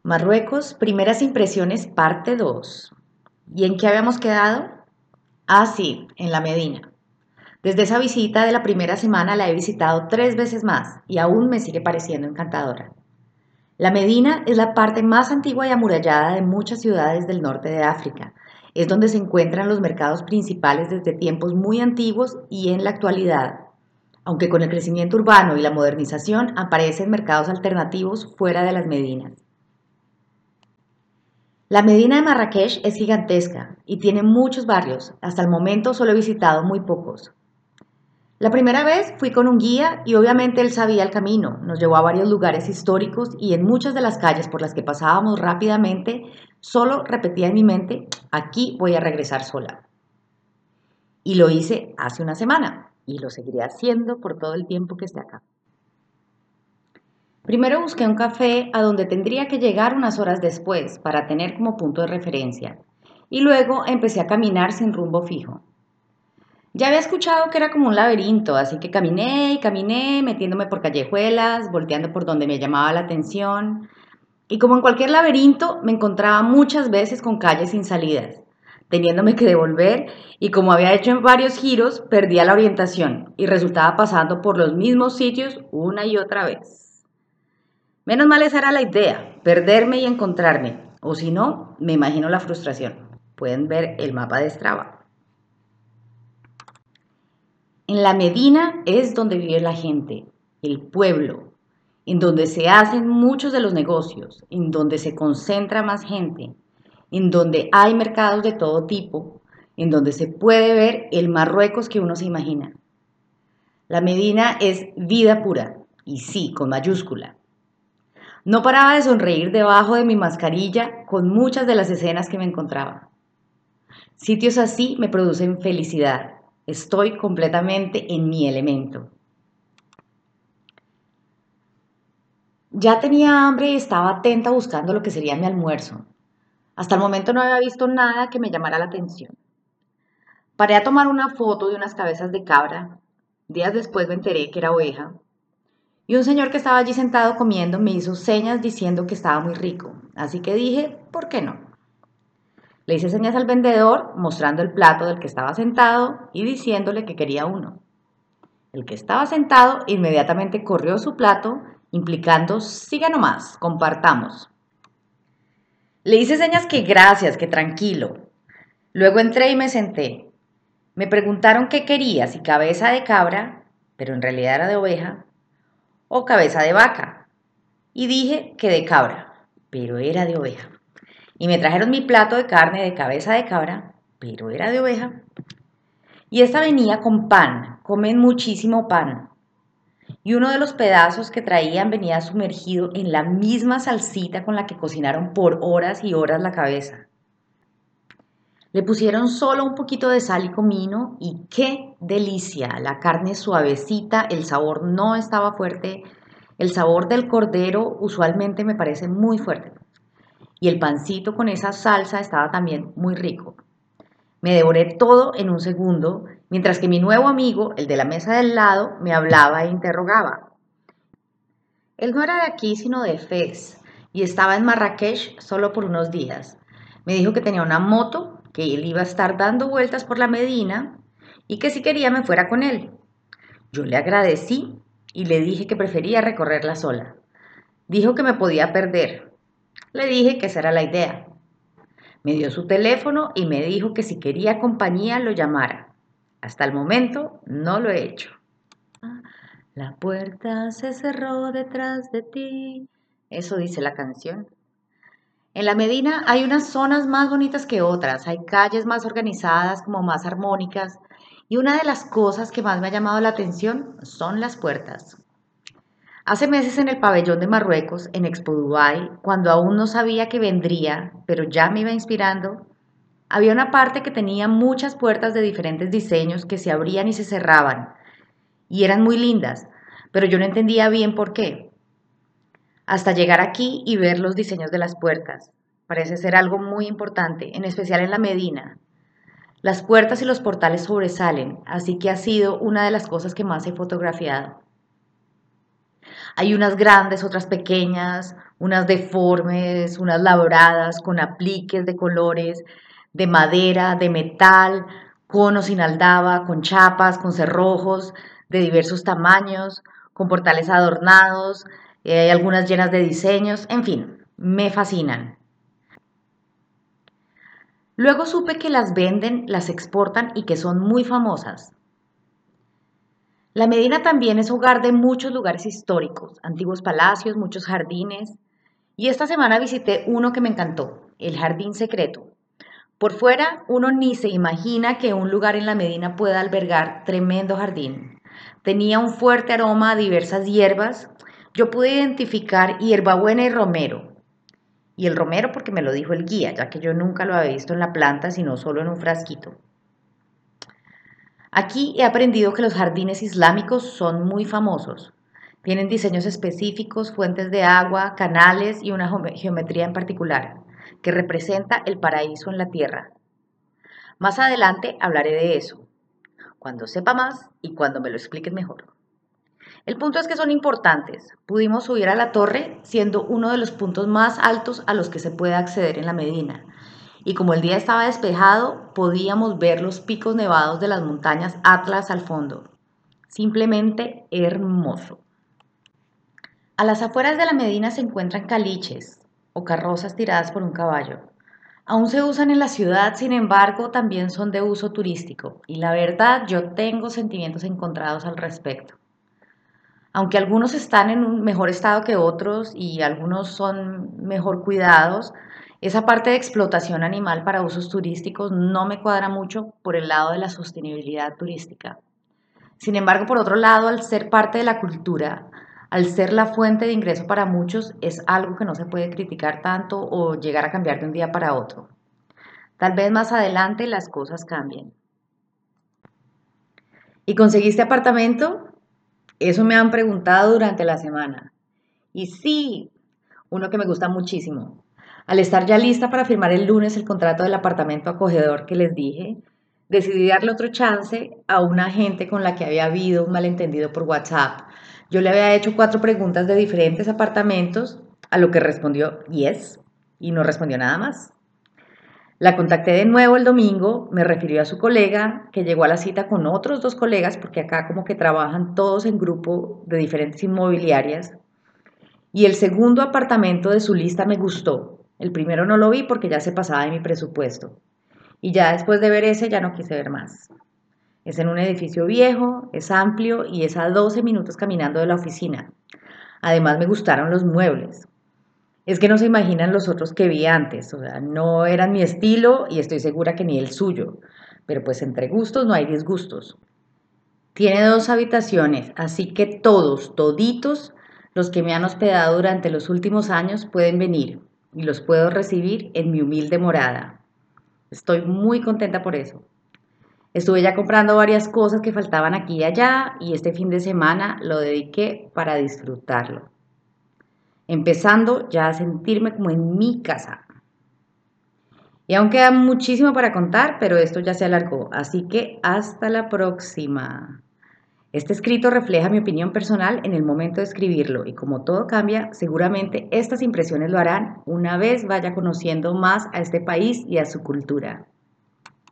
Marruecos, primeras impresiones, parte 2. ¿Y en qué habíamos quedado? Ah, sí, en la Medina. Desde esa visita de la primera semana la he visitado 3 veces más y aún me sigue pareciendo encantadora. La Medina es la parte más antigua y amurallada de muchas ciudades del norte de África. Es donde se encuentran los mercados principales desde tiempos muy antiguos y en la actualidad. Aunque con el crecimiento urbano y la modernización aparecen mercados alternativos fuera de las medinas. La Medina de Marrakech es gigantesca y tiene muchos barrios. Hasta el momento solo he visitado muy pocos. La primera vez fui con un guía y obviamente él sabía el camino. Nos llevó a varios lugares históricos y en muchas de las calles por las que pasábamos rápidamente, solo repetía en mi mente, aquí voy a regresar sola. Y lo hice hace una semana y lo seguiré haciendo por todo el tiempo que esté acá. Primero busqué un café a donde tendría que llegar unas horas después para tener como punto de referencia. Y luego empecé a caminar sin rumbo fijo. Ya había escuchado que era como un laberinto, así que caminé y caminé, metiéndome por callejuelas, volteando por donde me llamaba la atención. Y como en cualquier laberinto, me encontraba muchas veces con calles sin salidas, teniéndome que devolver y como había hecho en varios giros, perdía la orientación y resultaba pasando por los mismos sitios una y otra vez. Menos mal esa era la idea, perderme y encontrarme, o si no, me imagino la frustración. Pueden ver el mapa de Strava. En la Medina es donde vive la gente, el pueblo, en donde se hacen muchos de los negocios, en donde se concentra más gente, en donde hay mercados de todo tipo, en donde se puede ver el Marruecos que uno se imagina. La Medina es vida pura, y sí, con mayúscula. No paraba de sonreír debajo de mi mascarilla con muchas de las escenas que me encontraba. Sitios así me producen felicidad. Estoy completamente en mi elemento. Ya tenía hambre y estaba atenta buscando lo que sería mi almuerzo. Hasta el momento no había visto nada que me llamara la atención. Paré a tomar una foto de unas cabezas de cabra. Días después me enteré que era oveja. Y un señor que estaba allí sentado comiendo me hizo señas diciendo que estaba muy rico. Así que dije, ¿por qué no? Le hice señas al vendedor mostrando el plato del que estaba sentado y diciéndole que quería uno. El que estaba sentado inmediatamente corrió su plato, implicando, siga nomás, compartamos. Le hice señas que gracias, que tranquilo. Luego entré y me senté. Me preguntaron qué quería, si cabeza de cabra, pero en realidad era de oveja, o cabeza de vaca. Y dije que de cabra, pero era de oveja. Y me trajeron mi plato de carne de cabeza de cabra, pero era de oveja. Y esta venía con pan, comen muchísimo pan. Y uno de los pedazos que traían venía sumergido en la misma salsita con la que cocinaron por horas y horas la cabeza. Le pusieron solo un poquito de sal y comino y ¡qué delicia! La carne suavecita, el sabor no estaba fuerte. El sabor del cordero usualmente me parece muy fuerte. Y el pancito con esa salsa estaba también muy rico. Me devoré todo en un segundo, mientras que mi nuevo amigo, el de la mesa del lado, me hablaba e interrogaba. Él no era de aquí, sino de Fez, y estaba en Marrakech solo por unos días. Me dijo que tenía una moto, que él iba a estar dando vueltas por la Medina y que si quería me fuera con él. Yo le agradecí y le dije que prefería recorrerla sola. Dijo que me podía perder. Le dije que esa era la idea. Me dio su teléfono y me dijo que si quería compañía lo llamara. Hasta el momento no lo he hecho. La puerta se cerró detrás de ti. Eso dice la canción. En la Medina hay unas zonas más bonitas que otras, hay calles más organizadas, como más armónicas, y una de las cosas que más me ha llamado la atención son las puertas. Hace meses en el pabellón de Marruecos, en Expo Dubai, cuando aún no sabía que vendría, pero ya me iba inspirando, había una parte que tenía muchas puertas de diferentes diseños que se abrían y se cerraban, y eran muy lindas, pero yo no entendía bien por qué. Hasta llegar aquí y ver los diseños de las puertas. Parece ser algo muy importante, en especial en la Medina. Las puertas y los portales sobresalen, así que ha sido una de las cosas que más he fotografiado. Hay unas grandes, otras pequeñas, unas deformes, unas labradas con apliques de colores, de madera, de metal, con o sin aldaba, con chapas, con cerrojos de diversos tamaños, con portales adornados, hay algunas llenas de diseños, en fin, me fascinan. Luego supe que las venden, las exportan y que son muy famosas. La Medina también es hogar de muchos lugares históricos, antiguos palacios, muchos jardines. Y esta semana visité uno que me encantó, el Jardín Secreto. Por fuera, uno ni se imagina que un lugar en la Medina pueda albergar tremendo jardín. Tenía un fuerte aroma a diversas hierbas. Yo pude identificar hierbabuena y romero. Y el romero porque me lo dijo el guía, ya que yo nunca lo había visto en la planta, sino solo en un frasquito. Aquí he aprendido que los jardines islámicos son muy famosos. Tienen diseños específicos, fuentes de agua, canales y una geometría en particular, que representa el paraíso en la tierra. Más adelante hablaré de eso, cuando sepa más y cuando me lo expliques mejor. El punto es que son importantes. Pudimos subir a la torre, siendo uno de los puntos más altos a los que se puede acceder en la Medina. Y como el día estaba despejado, podíamos ver los picos nevados de las montañas Atlas al fondo. Simplemente hermoso. A las afueras de la Medina se encuentran caliches o carrozas tiradas por un caballo. Aún se usan en la ciudad, sin embargo, también son de uso turístico. Y la verdad, yo tengo sentimientos encontrados al respecto. Aunque algunos están en un mejor estado que otros y algunos son mejor cuidados, esa parte de explotación animal para usos turísticos no me cuadra mucho por el lado de la sostenibilidad turística. Sin embargo, por otro lado, al ser parte de la cultura, al ser la fuente de ingreso para muchos, es algo que no se puede criticar tanto o llegar a cambiar de un día para otro. Tal vez más adelante las cosas cambien. ¿Y conseguiste apartamento? Eso me han preguntado durante la semana. Y sí, uno que me gusta muchísimo. Al estar ya lista para firmar el lunes el contrato del apartamento acogedor que les dije, decidí darle otro chance a una gente con la que había habido un malentendido por WhatsApp. Yo le había hecho 4 preguntas de diferentes apartamentos, a lo que respondió yes y no respondió nada más. La contacté de nuevo el domingo, me refirió a su colega, que llegó a la cita con otros 2 colegas, porque acá como que trabajan todos en grupo de diferentes inmobiliarias, y el segundo apartamento de su lista me gustó. El primero no lo vi porque ya se pasaba de mi presupuesto. Y ya después de ver ese ya no quise ver más. Es en un edificio viejo, es amplio y es a 12 minutos caminando de la oficina. Además me gustaron los muebles. Es que no se imaginan los otros que vi antes, o sea, no eran mi estilo y estoy segura que ni el suyo. Pero pues entre gustos no hay disgustos. Tiene 2 habitaciones, así que todos, toditos, los que me han hospedado durante los últimos años pueden venir y los puedo recibir en mi humilde morada. Estoy muy contenta por eso. Estuve ya comprando varias cosas que faltaban aquí y allá y este fin de semana lo dediqué para disfrutarlo. Empezando ya a sentirme como en mi casa. Y aún queda muchísimo para contar, pero esto ya se alargó, así que hasta la próxima. Este escrito refleja mi opinión personal en el momento de escribirlo y como todo cambia, seguramente estas impresiones lo harán una vez vaya conociendo más a este país y a su cultura.